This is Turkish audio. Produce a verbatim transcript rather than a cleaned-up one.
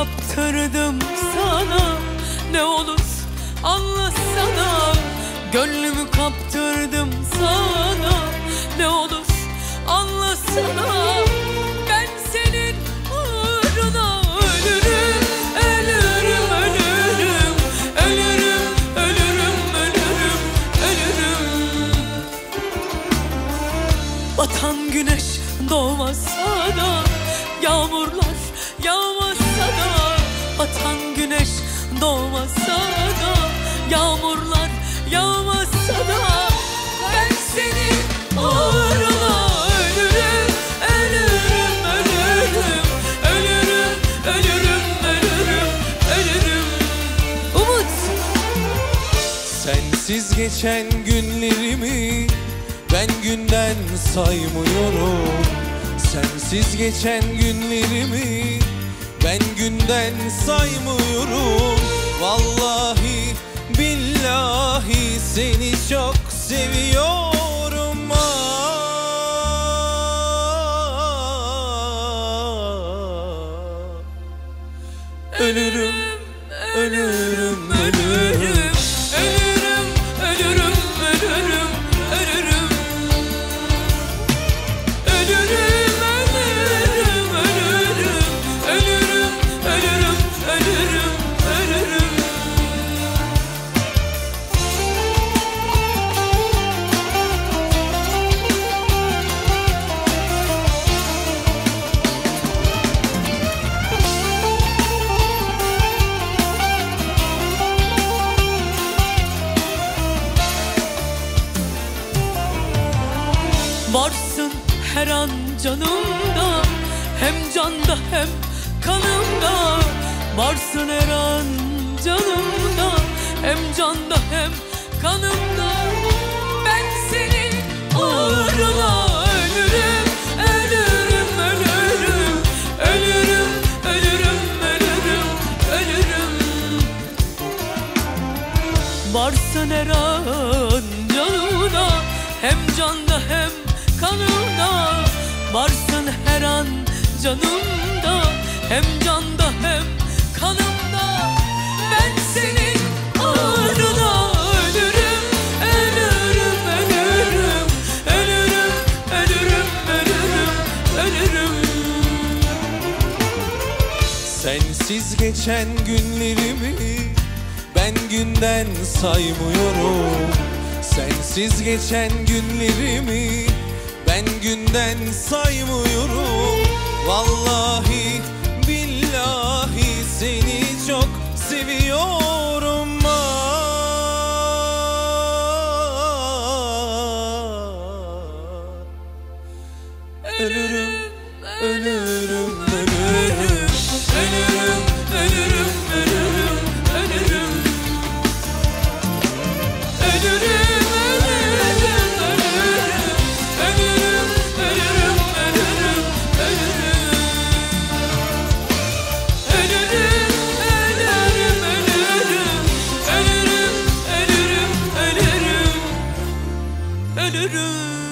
kaptırdım sana, ne olur anlasana. Gönlümü kaptırdım sana, ne olur anlasana. Ben senin uğruna ölürüm, ölürüm, ölürüm, ölürüm, ölürüm, ölürüm, ölürüm. Batan güneş doğmasa da, yağmurlar yağmasa da, batan güneş doğmasa da, yağmurlar yağmasa da, ben senin uğruna ölürüm, ölürüm, ölürüm, ölürüm, ölürüm, ölürüm, ölürüm. Umut! Sensiz geçen günlerimi ben günden saymıyorum. Sensiz geçen günlerimi ben günden saymıyorum. Vallahi billahi seni çok seviyorum. Ah, ölürüm, ölürüm, ölürüm, ölürüm, ölürüm, ölürüm, ölürüm. Varsın her an canımda, hem canda hem kanımda. Varsın her an canımda, hem canda hem kanımda. Ben senin uğruna ölürüm, ölürüm, ölürüm, ölürüm, ölürüm, ölürüm, ölürüm. Varsın her an canımda, hem canda hem kanımda. Varsın her an canımda, hem canda hem kanımda. Ben senin uğruna ölürüm, ölürüm, ölürüm, ölürüm, ölürüm, ölürüm, ölürüm. sensiz geçen günlerimi ben günden saymıyorum. Sensiz geçen günlerimi ben günden saymıyorum. Vallahi billahi seni çok seviyorum. Ah, ölürüm, ölürüm, ölürüm, ölürüm, ölürüm, ölürüm, ölürüm. Ölürüm.